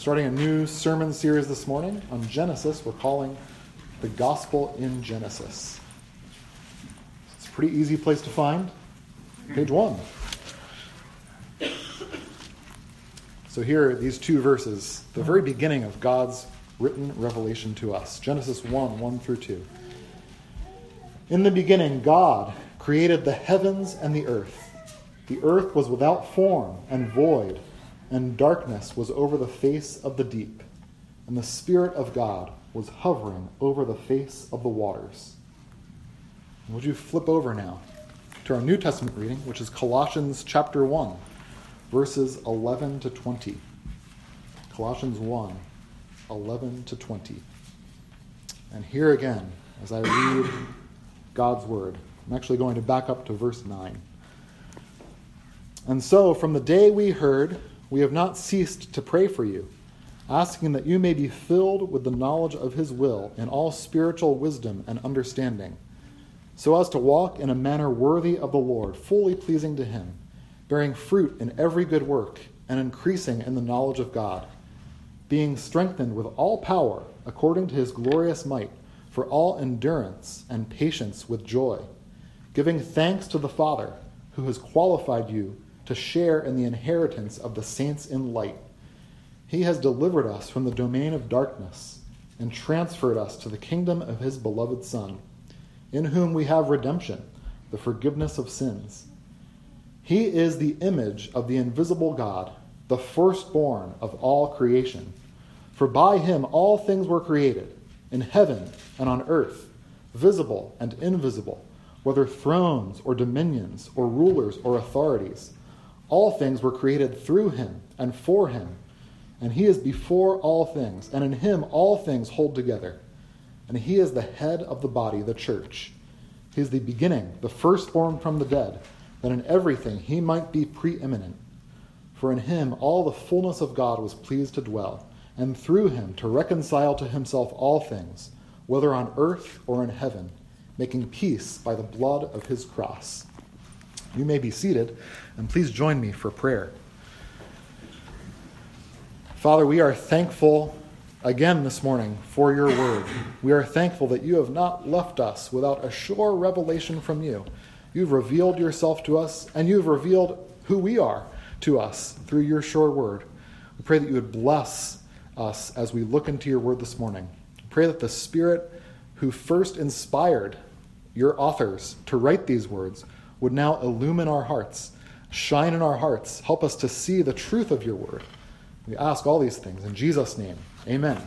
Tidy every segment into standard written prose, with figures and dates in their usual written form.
starting a new sermon series this morning on Genesis we're calling The Gospel in Genesis. It's a pretty easy place to find. Page 1. So here are these two verses, the very beginning of God's written revelation to us. Genesis 1, 1 through 2. In the beginning, God created the heavens and the earth. The earth was without form and void, and darkness was over the face of the deep, and the Spirit of God was hovering over the face of the waters. Would you flip over now to our New Testament reading, which is Colossians chapter 1, verses 11 to 20. Colossians 1, 11 to 20. And here again, as I read God's word, I'm actually going to back up to verse 9. And so, from the day we heard, we have not ceased to pray for you, asking that you may be filled with the knowledge of his will in all spiritual wisdom and understanding, so as to walk in a manner worthy of the Lord, fully pleasing to him, bearing fruit in every good work and increasing in the knowledge of God, being strengthened with all power according to his glorious might, for all endurance and patience with joy, giving thanks to the Father who has qualified you to share in the inheritance of the saints in light. He has delivered us from the domain of darkness and transferred us to the kingdom of his beloved Son, in whom we have redemption, the forgiveness of sins. He is the image of the invisible God, the firstborn of all creation. For by him all things were created, in heaven and on earth, visible and invisible, whether thrones or dominions or rulers or authorities. All things were created through him and for him, and he is before all things, and in him all things hold together. And he is the head of the body, the church. He is the beginning, the firstborn from the dead, that in everything he might be preeminent. For in him all the fullness of God was pleased to dwell, and through him to reconcile to himself all things, whether on earth or in heaven, making peace by the blood of his cross. You may be seated, and please join me for prayer. Father, we are thankful again this morning for your word. We are thankful that you have not left us without a sure revelation from you. You've revealed yourself to us, and you've revealed who we are to us through your sure word. We pray that you would bless us as we look into your word this morning. We pray that the Spirit who first inspired your authors to write these words would now illumine our hearts, shine in our hearts, help us to see the truth of your word. We ask all these things in Jesus' name. Amen.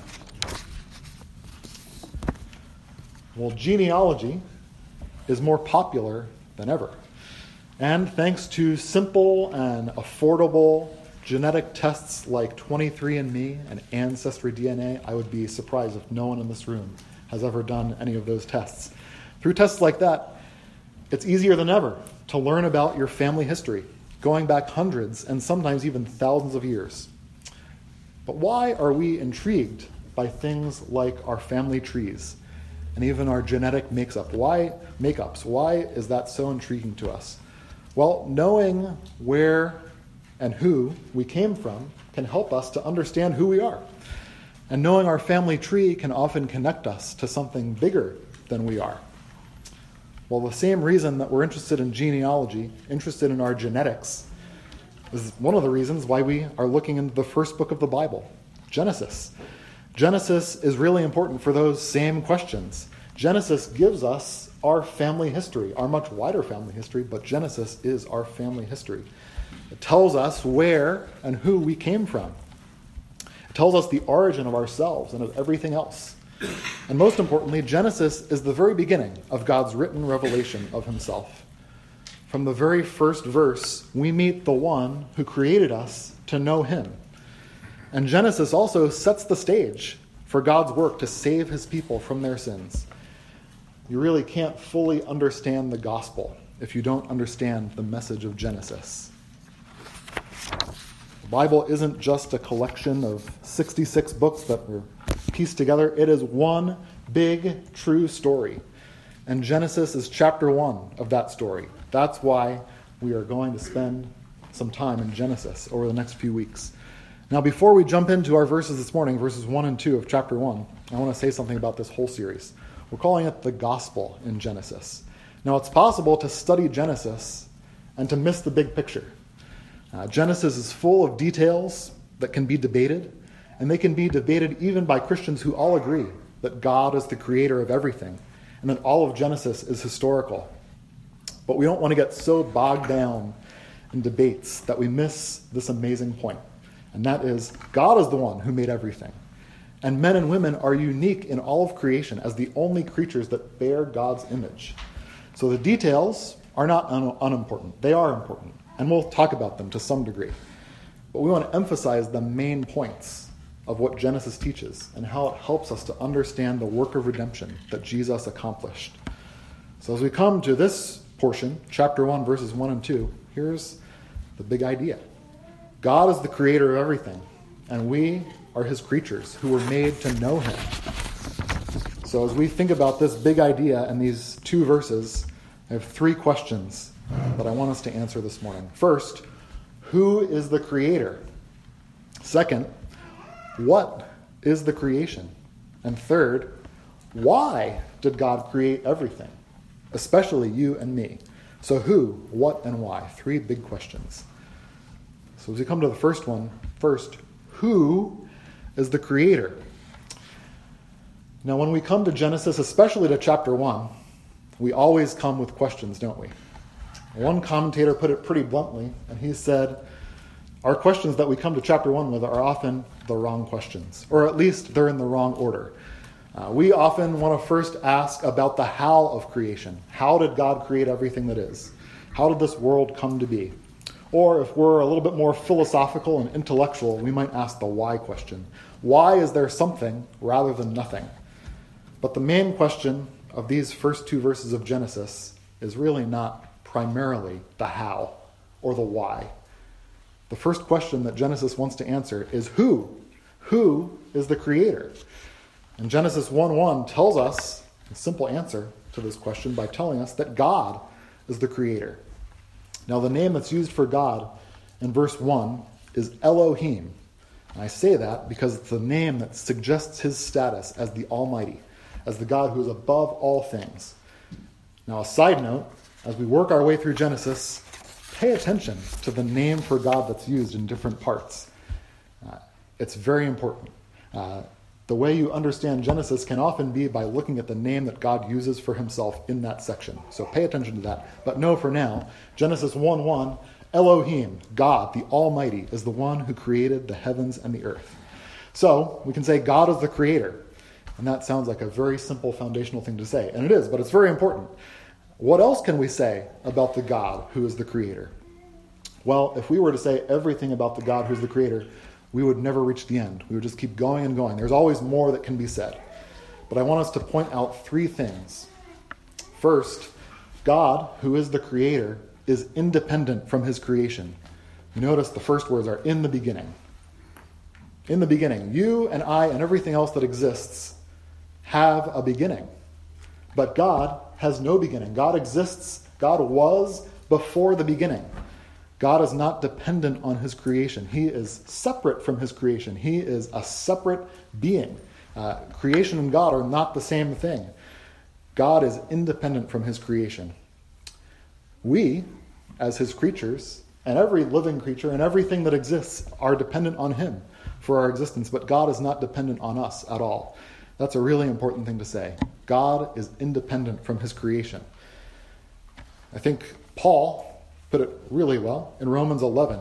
Well, genealogy is more popular than ever. And thanks to simple and affordable genetic tests like 23andMe and Ancestry DNA, I would be surprised if no one in this room has ever done any of those tests. Through tests like that, it's easier than ever to learn about your family history, going back hundreds and sometimes even thousands of years. But why are we intrigued by things like our family trees and even our genetic makeups? Why is that so intriguing to us? Well, knowing where and who we came from can help us to understand who we are. And knowing our family tree can often connect us to something bigger than we are. Well, the same reason that we're interested in genealogy, interested in our genetics, is one of the reasons why we are looking into the first book of the Bible, Genesis. Genesis is really important for those same questions. Genesis gives us our family history, our much wider family history, but Genesis is our family history. It tells us where and who we came from. It tells us the origin of ourselves and of everything else. And most importantly, Genesis is the very beginning of God's written revelation of himself. From the very first verse, we meet the one who created us to know him. And Genesis also sets the stage for God's work to save his people from their sins. You really can't fully understand the gospel if you don't understand the message of Genesis. The Bible isn't just a collection of 66 books that were pieced together. It is one big, true story. And Genesis is chapter 1 of that story. That's why we are going to spend some time in Genesis over the next few weeks. Now, before we jump into our verses this morning, verses 1 and 2 of chapter 1, I want to say something about this whole series. We're calling it the gospel in Genesis. Now, it's possible to study Genesis and to miss the big picture. Genesis is full of details that can be debated, and they can be debated even by Christians who all agree that God is the creator of everything, and that all of Genesis is historical. But we don't want to get so bogged down in debates that we miss this amazing point. And that is, God is the one who made everything. And men and women are unique in all of creation as the only creatures that bear God's image. So the details are not unimportant. They are important. And we'll talk about them to some degree. But we want to emphasize the main points of what Genesis teaches and how it helps us to understand the work of redemption that Jesus accomplished. So as we come to this portion, chapter 1, verses 1 and 2, here's the big idea. God is the creator of everything, and we are his creatures who were made to know him. So as we think about this big idea and these two verses, I have three questions that I want us to answer this morning. First, who is the creator? Second, what is the creation? And third, why did God create everything, especially you and me? So who, what, and why? Three big questions. So as we come to the first one, first, who is the creator? Now when we come to Genesis, especially to chapter 1, we always come with questions, don't we? One commentator put it pretty bluntly, and he said, our questions that we come to chapter 1 with are often the wrong questions, or at least they're in the wrong order. We often want to first ask about the how of creation. How did God create everything that is? How did this world come to be? Or if we're a little bit more philosophical and intellectual, we might ask the why question. Why is there something rather than nothing? But the main question of these first two verses of Genesis is really not primarily the how or the why. The first question that Genesis wants to answer is who? Who is the creator? And Genesis 1:1 tells us a simple answer to this question by telling us that God is the creator. Now the name that's used for God in verse 1 is Elohim. And I say that because it's the name that suggests his status as the Almighty, as the God who is above all things. Now a side note, as we work our way through Genesis, pay attention to the name for God that's used in different parts. It's very important. The way you understand Genesis can often be by looking at the name that God uses for himself in that section. So pay attention to that. But know for now, Genesis 1:1, Elohim, God, the Almighty, is the one who created the heavens and the earth. So we can say God is the creator. And that sounds like a very simple foundational thing to say. And it is, but it's very important. What else can we say about the God who is the creator? Well, if we were to say everything about the God who is the creator, we would never reach the end. We would just keep going and going. There's always more that can be said. But I want us to point out three things. First, God, who is the creator, is independent from his creation. You notice the first words are in the beginning. In the beginning. You and I and everything else that exists have a beginning. But God has no beginning. God exists. God was before the beginning. God is not dependent on his creation. He is separate from his creation. He is a separate being. Creation and God are not the same thing. God is independent from his creation. We, as his creatures, and every living creature and everything that exists are dependent on him for our existence, but God is not dependent on us at all. That's a really important thing to say. God is independent from his creation. I think Paul put it really well in Romans 11,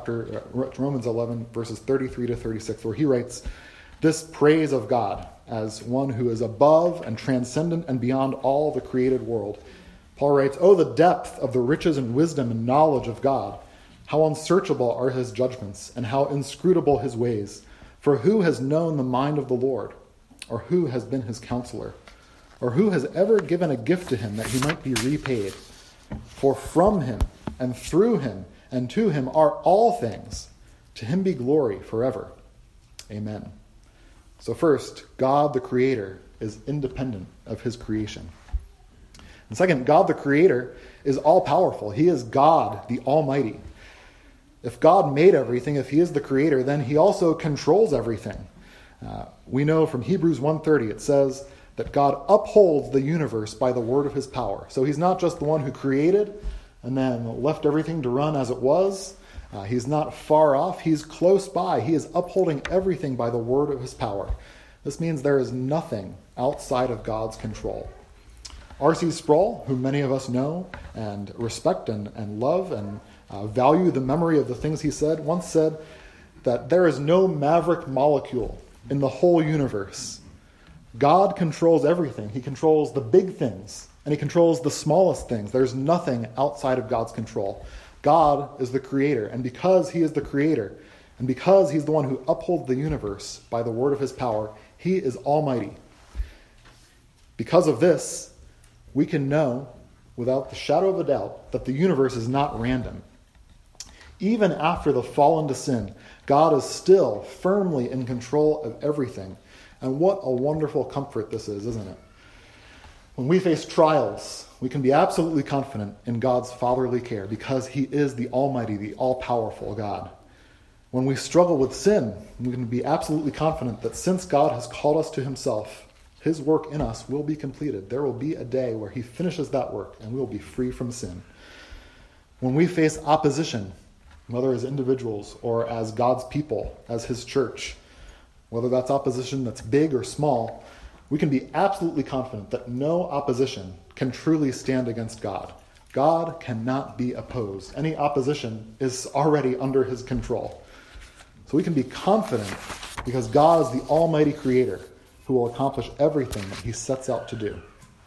verses 33 to 36, where he writes, this praise of God as one who is above and transcendent and beyond all the created world. Paul writes, oh, the depth of the riches and wisdom and knowledge of God. How unsearchable are his judgments and how inscrutable his ways. For who has known the mind of the Lord? Or who has been his counselor? Or who has ever given a gift to him that he might be repaid? For from him and through him and to him are all things. To him be glory forever. Amen. So first, God the Creator is independent of his creation. And second, God the Creator is all-powerful. He is God the Almighty. If God made everything, if he is the creator, then he also controls everything. We know from Hebrews 1:30, it says that God upholds the universe by the word of his power. So he's not just the one who created and then left everything to run as it was. He's not far off. He's close by. He is upholding everything by the word of his power. This means there is nothing outside of God's control. R.C. Sproul, who many of us know and respect and love and value the memory of the things he said, once said that there is no maverick molecule in the whole universe. God controls everything. He controls the big things, and he controls the smallest things. There's nothing outside of God's control. God is the creator, and because he is the creator, and because he's the one who upholds the universe by the word of his power, he is almighty. Because of this, we can know without the shadow of a doubt that the universe is not random. Even after the fall into sin, God is still firmly in control of everything. And what a wonderful comfort this is, isn't it? When we face trials, we can be absolutely confident in God's fatherly care because he is the almighty, the all-powerful God. When we struggle with sin, we can be absolutely confident that since God has called us to himself, his work in us will be completed. There will be a day where he finishes that work and we will be free from sin. When we face opposition, whether as individuals or as God's people, as his church, whether that's opposition that's big or small, we can be absolutely confident that no opposition can truly stand against God. God cannot be opposed. Any opposition is already under his control. So we can be confident because God is the almighty creator who will accomplish everything that he sets out to do.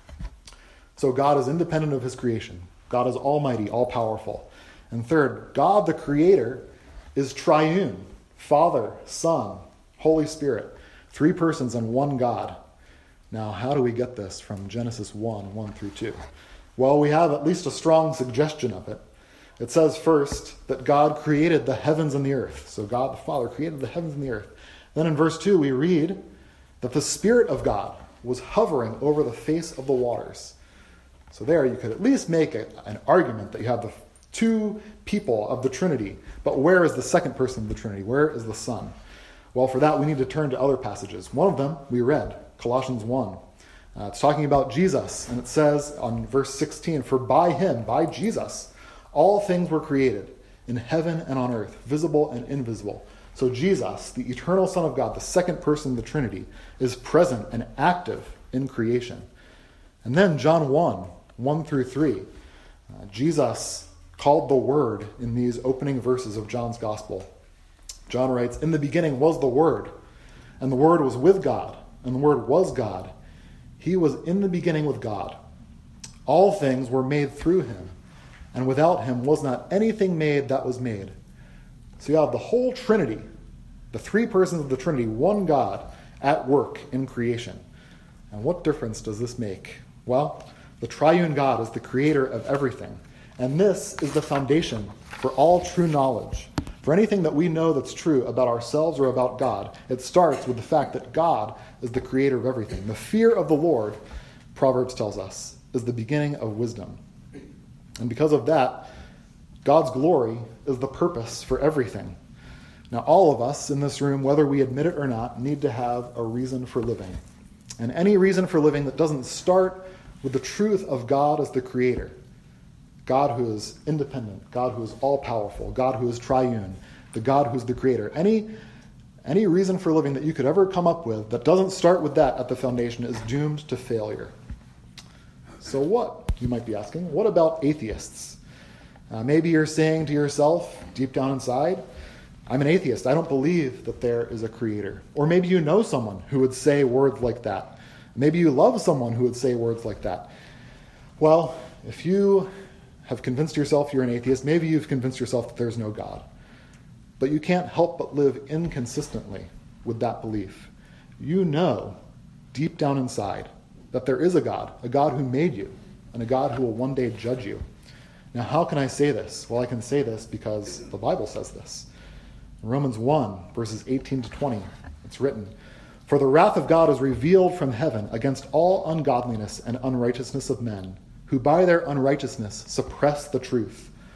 So God is independent of his creation. God is almighty, all-powerful. And third, God the creator is triune. Father, Son, Holy Spirit. 3 persons and one God. Now, how do we get this from Genesis 1 through 2? Well, we have at least a strong suggestion of it. It says first that God created the heavens and the earth. So God the Father created the heavens and the earth. Then in verse 2 we read that the Spirit of God was hovering over the face of the waters. So there you could at least make an argument that you have the 2 people of the Trinity. But where is the second person of the Trinity? Where is the Son? Well, for that we need to turn to other passages. One of them we read, Colossians 1. It's talking about Jesus, and it says on verse 16, "For by him, by Jesus, all things were created, in heaven and on earth, visible and invisible." So Jesus, the eternal Son of God, the second person of the Trinity, is present and active in creation. And then John 1 through 3, Jesus called the Word in these opening verses of John's Gospel. John writes, "In the beginning was the Word, and the Word was with God, and the Word was God. He was in the beginning with God. All things were made through him, and without him was not anything made that was made." So you have the whole Trinity, the 3 persons of the Trinity, one God at work in creation. And what difference does this make? Well, the triune God is the creator of everything. And this is the foundation for all true knowledge. For anything that we know that's true about ourselves or about God, it starts with the fact that God is the creator of everything. The fear of the Lord, Proverbs tells us, is the beginning of wisdom. And because of that, God's glory is the purpose for everything. Now, all of us in this room, whether we admit it or not, need to have a reason for living. And any reason for living that doesn't start with the truth of God as the creator, God who is independent, God who is all-powerful, God who is triune, the God who is the creator. Any reason for living that you could ever come up with that doesn't start with that at the foundation is doomed to failure. So what, you might be asking, what about atheists? Maybe you're saying to yourself, deep down inside, I'm an atheist. I don't believe that there is a creator. Or maybe you know someone who would say words like that. Maybe you love someone who would say words like that. Well, if you have convinced yourself you're an atheist, maybe you've convinced yourself that there's no God. But you can't help but live inconsistently with that belief. You know, deep down inside, that there is a God who made you, and a God who will one day judge you. Now, how can I say this? Well, I can say this because the Bible says this. In Romans 1, verses 18 to 20, it's written, "For the wrath of God is revealed from heaven against all ungodliness and unrighteousness of men, who by their unrighteousness suppress the truth.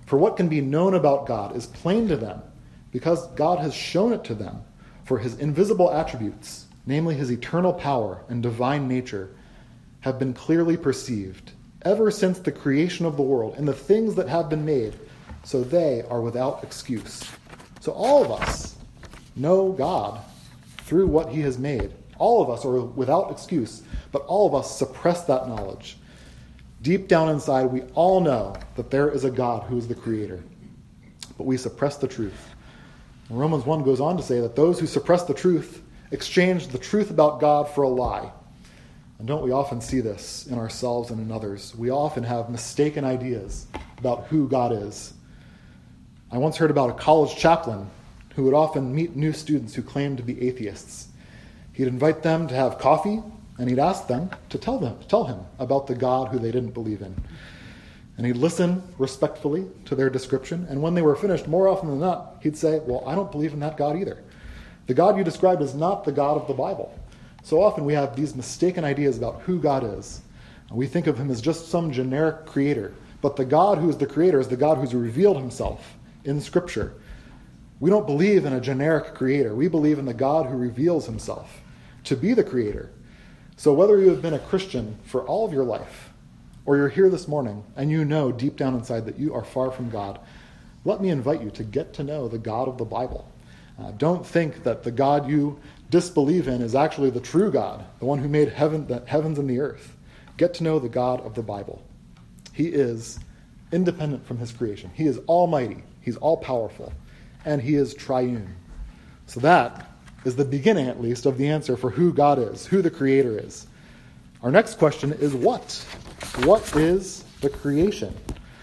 For what can be known about God is plain to them, because God has shown it to them. For his invisible attributes, namely his eternal power and divine nature, have been clearly perceived ever since the creation of the world and the things that have been made, so they are without excuse. So all of us know God through what he has made. All of us are without excuse, but all of us suppress that knowledge. Deep down inside, we all know that there is a God who is the creator, but we suppress the truth. And Romans 1 goes on to say that those who suppress the truth exchange the truth about God for a lie. And don't we often see this in ourselves and in others? We often have mistaken ideas about who God is. I once heard about a college chaplain who would often meet new students who claimed to be atheists. He'd invite them to have coffee, and he'd ask them to tell him about the God who they didn't believe in. And he'd listen respectfully to their description, and when they were finished, more often than not, he'd say, well, I don't believe in that God either. The God you described is not the God of the Bible. So often we have these mistaken ideas about who God is. And we think of him as just some generic creator. But the God who is the creator is the God who's revealed himself in Scripture. We don't believe in a generic creator. We believe in the God who reveals himself to be the creator. So whether you have been a Christian for all of your life, or you're here this morning and you know deep down inside that you are far from God, let me invite you to get to know the God of the Bible. Don't think that the God you disbelieve in is actually the true God, the one who made the heavens and the earth. Get to know the God of the Bible. He is independent from his creation. He is almighty. He's all-powerful. And he is triune. So that is the beginning, at least, of the answer for who God is, who the creator is. Our next question is what? What is the creation?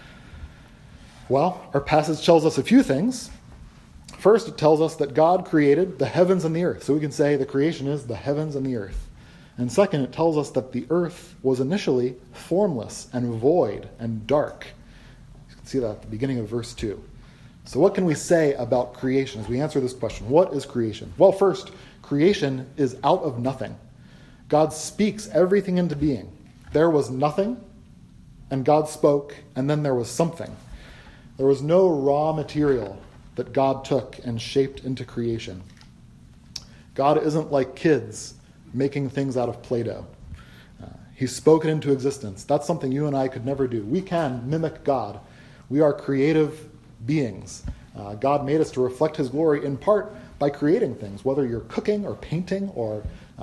Well, our passage tells us a few things. First, it tells us that God created the heavens and the earth. So we can say the creation is the heavens and the earth. And second, it tells us that the earth was initially formless and void and dark. You can see that at the beginning of verse 2. So what can we say about creation as we answer this question? What is creation? Well, first, creation is out of nothing. God speaks everything into being. There was nothing, and God spoke, and then there was something. There was no raw material that God took and shaped into creation. God isn't like kids making things out of Play-Doh. He spoke it into existence. That's something you and I could never do. We can mimic God. We are creative beings. God made us to reflect his glory in part by creating things, whether you're cooking or painting or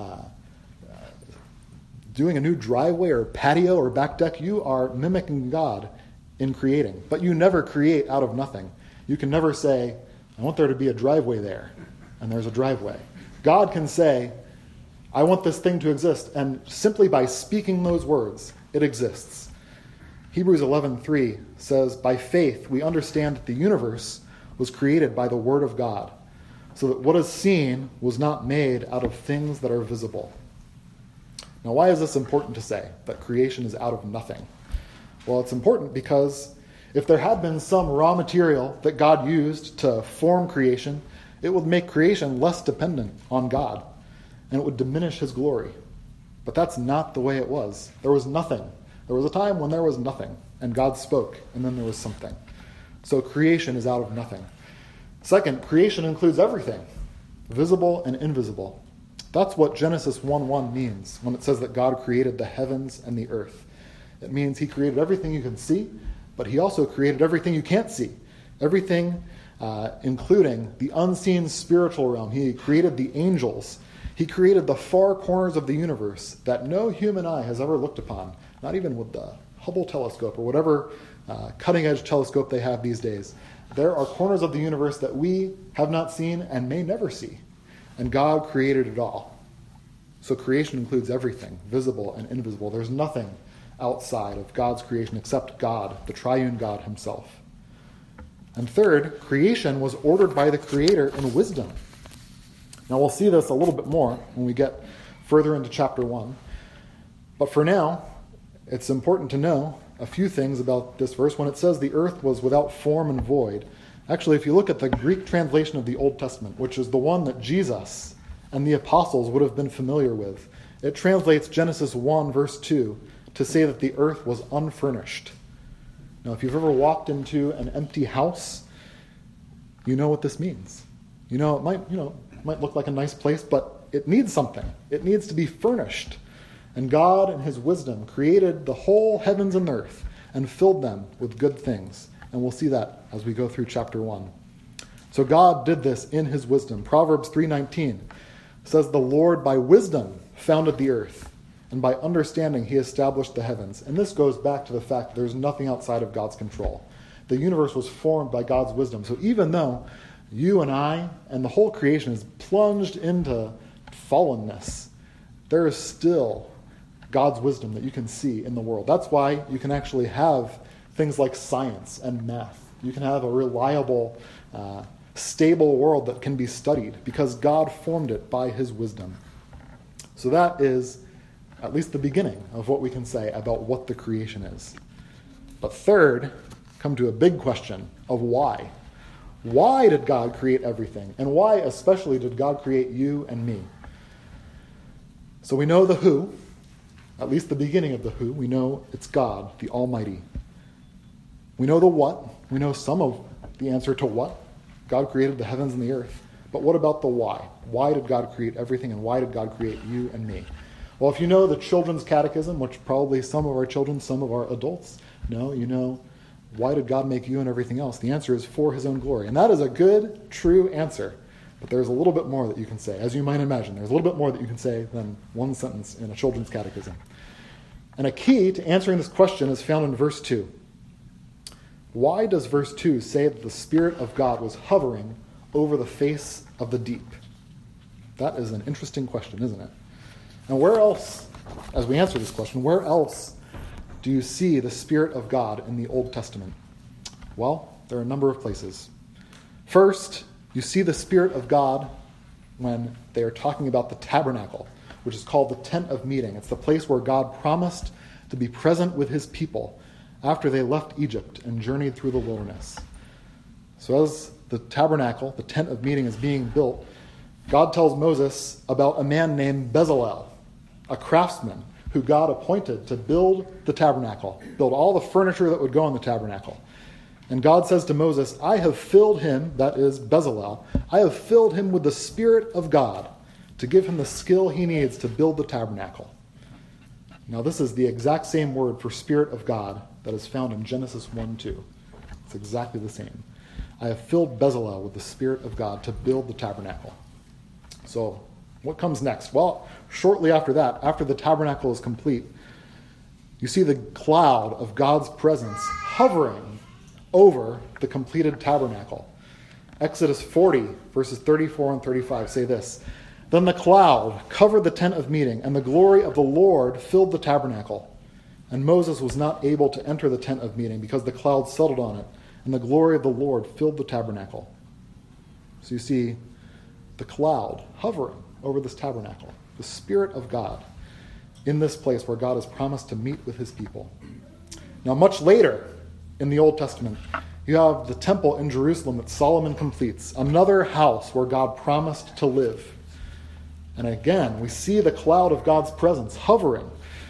doing a new driveway or patio or back deck. You are mimicking God in creating. But you never create out of nothing. You can never say, I want there to be a driveway there, and there's a driveway. God can say, I want this thing to exist, and simply by speaking those words, it exists. Hebrews 11:3 says, by faith we understand that the universe was created by the word of God, so that what is seen was not made out of things that are visible. Now, why is this important to say, that creation is out of nothing? Well, it's important because if there had been some raw material that God used to form creation, it would make creation less dependent on God, and it would diminish his glory. But that's not the way it was. There was nothing. There was a time when there was nothing, and God spoke, and then there was something. So creation is out of nothing. Second, creation includes everything, visible and invisible. That's what Genesis 1:1 means when it says that God created the heavens and the earth. It means he created everything you can see, but he also created everything you can't see. Everything, including the unseen spiritual realm. He created the angels. He created the far corners of the universe that no human eye has ever looked upon, not even with the Hubble telescope or whatever cutting-edge telescope they have these days. There are corners of the universe that we have not seen and may never see. And God created it all. So creation includes everything, visible and invisible. There's nothing outside of God's creation except God, the triune God himself. And third, creation was ordered by the Creator in wisdom. Now we'll see this a little bit more when we get further into chapter 1. But for now, it's important to know a few things about this verse. When it says the earth was without form and void, actually, if you look at the Greek translation of the Old Testament, which is the one that Jesus and the apostles would have been familiar with, it translates Genesis 1, verse 2, to say that the earth was unfurnished. Now, if you've ever walked into an empty house, you know what this means. It might look like a nice place, but it needs something. It needs to be furnished. And God, in his wisdom, created the whole heavens and earth and filled them with good things. And we'll see that as we go through chapter 1. So God did this in his wisdom. Proverbs 3:19 says, "The Lord by wisdom founded the earth, and by understanding he established the heavens." And this goes back to the fact that there's nothing outside of God's control. The universe was formed by God's wisdom. So even though you and I and the whole creation is plunged into fallenness, there is still God's wisdom that you can see in the world. That's why you can actually have things like science and math. You can have a reliable, stable world that can be studied because God formed it by his wisdom. So that is at least the beginning of what we can say about what the creation is. But third, come to a big question of why. Why did God create everything? And why especially did God create you and me? So we know the who, at least the beginning of the who. We know it's God, the Almighty. We know the what. We know some of the answer to what. God created the heavens and the earth. But what about the why? Why did God create everything, and why did God create you and me? Well, if you know the Children's Catechism, which probably some of our children, some of our adults know, you know, why did God make you and everything else? The answer is for his own glory. And that is a good, true answer. But there's a little bit more that you can say. As you might imagine, there's a little bit more that you can say than one sentence in a Children's Catechism. And a key to answering this question is found in verse 2. Why does verse 2 say that the Spirit of God was hovering over the face of the deep? That is an interesting question, isn't it? And where else, as we answer this question, where else do you see the Spirit of God in the Old Testament? Well, there are a number of places. First, you see the Spirit of God when they are talking about the tabernacle, which is called the tent of meeting. It's the place where God promised to be present with his people after they left Egypt and journeyed through the wilderness. So as the tabernacle, the tent of meeting, is being built, God tells Moses about a man named Bezalel, a craftsman who God appointed to build the tabernacle, build all the furniture that would go in the tabernacle. And God says to Moses, "I have filled him," that is Bezalel, "I have filled him with the Spirit of God to give him the skill he needs to build the tabernacle." Now this is the exact same word for Spirit of God that is found in Genesis 1:2. It's exactly the same. "I have filled Bezalel with the Spirit of God to build the tabernacle." So what comes next? Well, shortly after that, after the tabernacle is complete, you see the cloud of God's presence hovering over the completed tabernacle. Exodus 40, verses 34 and 35 say this: "Then the cloud covered the tent of meeting, and the glory of the Lord filled the tabernacle. And Moses was not able to enter the tent of meeting because the cloud settled on it, and the glory of the Lord filled the tabernacle." So you see the cloud hovering over this tabernacle, the Spirit of God in this place where God has promised to meet with his people. Now, much later in the Old Testament, you have the temple in Jerusalem that Solomon completes, another house where God promised to live. And again, we see the cloud of God's presence hovering.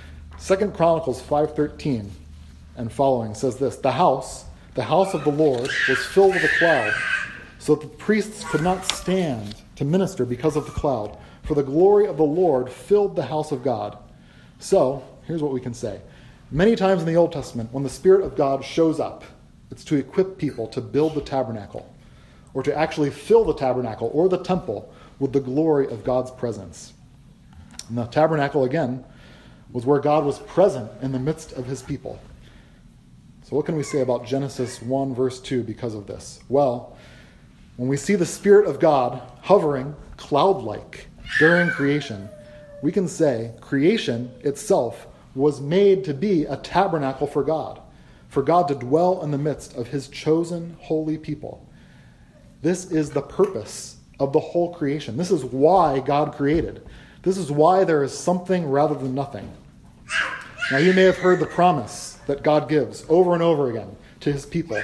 2 Chronicles 5:13 and following says this: the house of the Lord was filled with a cloud, so that the priests could not stand to minister because of the cloud, for the glory of the Lord filled the house of God." So, here's what we can say. Many times in the Old Testament, when the Spirit of God shows up, it's to equip people to build the tabernacle, or to actually fill the tabernacle or the temple with the glory of God's presence. And the tabernacle, again, was where God was present in the midst of his people. So what can we say about Genesis 1, verse 2 because of this? Well, when we see the Spirit of God hovering cloud-like during creation, we can say creation itself was made to be a tabernacle for God to dwell in the midst of his chosen holy people. This is the purpose of the whole creation. This is why God created. This is why there is something rather than nothing. Now, you may have heard the promise that God gives over and over again to his people,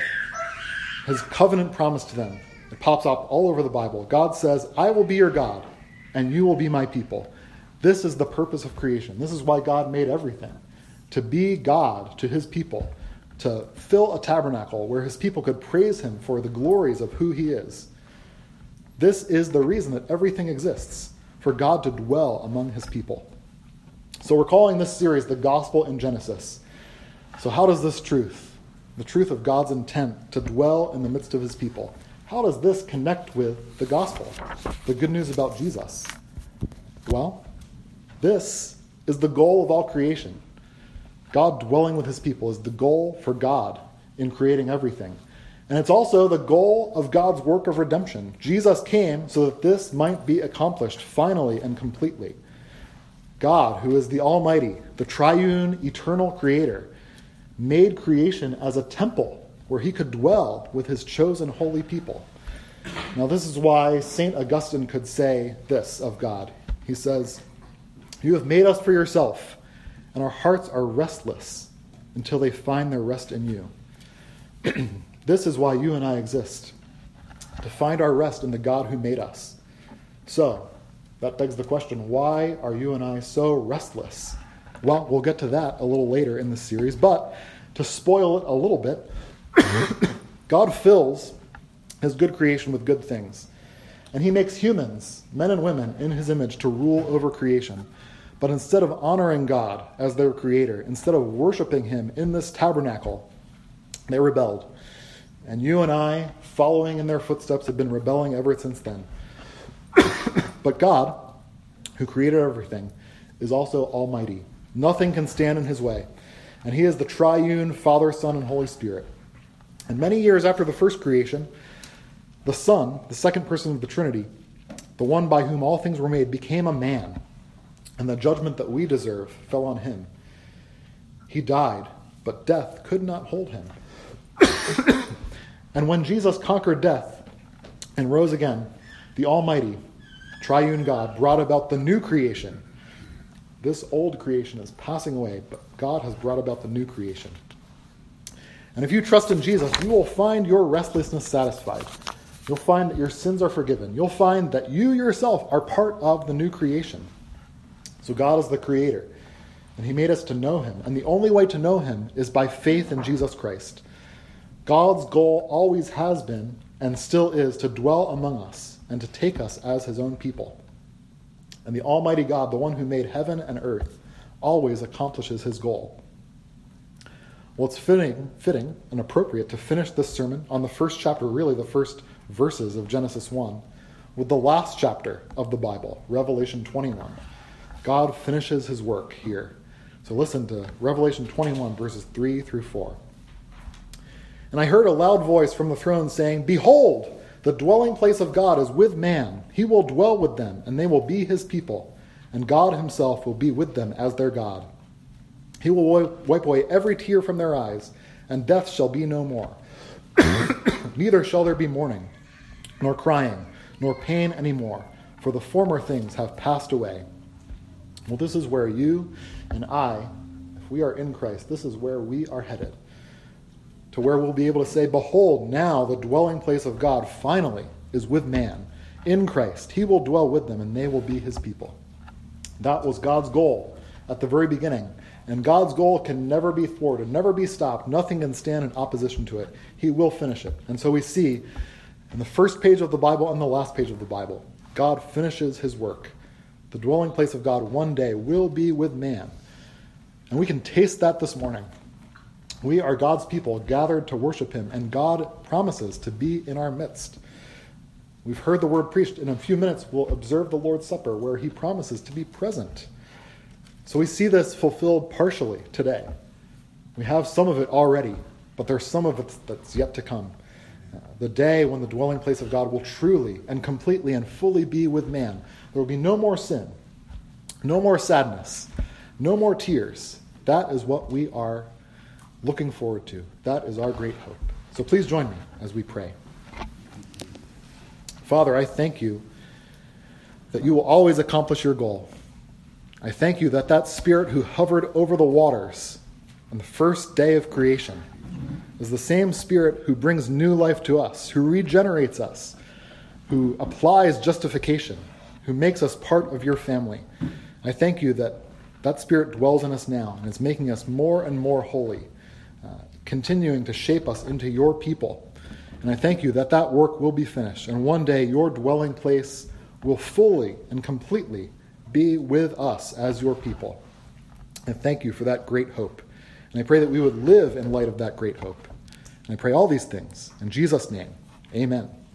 his covenant promise to them. It pops up all over the Bible. God says, "I will be your God, and you will be my people." This is the purpose of creation. This is why God made everything, to be God to his people, to fill a tabernacle where his people could praise him for the glories of who he is. This is the reason that everything exists, for God to dwell among his people. So we're calling this series The Gospel in Genesis. So how does this truth, the truth of God's intent to dwell in the midst of his people, how does this connect with the gospel, the good news about Jesus? Well, this is the goal of all creation. God dwelling with his people is the goal for God in creating everything. And it's also the goal of God's work of redemption. Jesus came so that this might be accomplished finally and completely. God, who is the Almighty, the triune, eternal creator, made creation as a temple where he could dwell with his chosen holy people. Now this is why St. Augustine could say this of God. He says, "You have made us for yourself, and our hearts are restless until they find their rest in you." This is why you and I exist, to find our rest in the God who made us. So, that begs the question, why are you and I so restless? Well, we'll get to that a little later in this series, but to spoil it a little bit, God fills his good creation with good things. And he makes humans, men and women, in his image to rule over creation. But instead of honoring God as their creator, instead of worshiping him in this tabernacle, they rebelled. And you and I, following in their footsteps, have been rebelling ever since then. But God, who created everything, is also almighty. Nothing can stand in his way. And he is the triune Father, Son, and Holy Spirit. And many years after the first creation, the Son, the second person of the Trinity, the one by whom all things were made, became a man. And the judgment that we deserve fell on him. He died, but death could not hold him. And when Jesus conquered death and rose again, the Almighty, triune God brought about the new creation. This old creation is passing away, but God has brought about the new creation. And if you trust in Jesus, you will find your restlessness satisfied. You'll find that your sins are forgiven. You'll find that you yourself are part of the new creation. So God is the creator, and he made us to know him. And the only way to know him is by faith in Jesus Christ. God's goal always has been, and still is, to dwell among us and to take us as his own people. And the Almighty God, the one who made heaven and earth, always accomplishes his goal. Well, it's fitting and appropriate to finish this sermon on the first chapter, really the first verses of Genesis 1, with the last chapter of the Bible, Revelation 21. God finishes his work here. So listen to Revelation 21, verses 3 through 4. "And I heard a loud voice from the throne saying, 'Behold, the dwelling place of God is with man. He will dwell with them, and they will be his people. And God himself will be with them as their God. He will wipe away every tear from their eyes, and death shall be no more. Neither shall there be mourning, nor crying, nor pain any more, for the former things have passed away.'" Well, this is where you and I, if we are in Christ, this is where we are headed. To where we'll be able to say, "Behold, now the dwelling place of God finally is with man. In Christ, he will dwell with them, and they will be his people." That was God's goal at the very beginning. And God's goal can never be thwarted, never be stopped. Nothing can stand in opposition to it. He will finish it. And so we see in the first page of the Bible and the last page of the Bible, God finishes his work. The dwelling place of God one day will be with man. And we can taste that this morning. We are God's people gathered to worship him, and God promises to be in our midst. We've heard the word preached. In a few minutes, we'll observe the Lord's Supper, where he promises to be present. So we see this fulfilled partially today. We have some of it already, but there's some of it that's yet to come. The day when the dwelling place of God will truly and completely and fully be with man. There will be no more sin, no more sadness, no more tears. That is what we are looking forward to. That is our great hope. So please join me as we pray. Father, I thank you that you will always accomplish your goal. I thank you that that Spirit who hovered over the waters on the first day of creation is the same Spirit who brings new life to us, who regenerates us, who applies justification, who makes us part of your family. I thank you that that Spirit dwells in us now and is making us more and more holy, continuing to shape us into your people. And I thank you that that work will be finished, and one day your dwelling place will fully and completely be with us as your people. And thank you for that great hope. And I pray that we would live in light of that great hope. And I pray all these things in Jesus' name. Amen.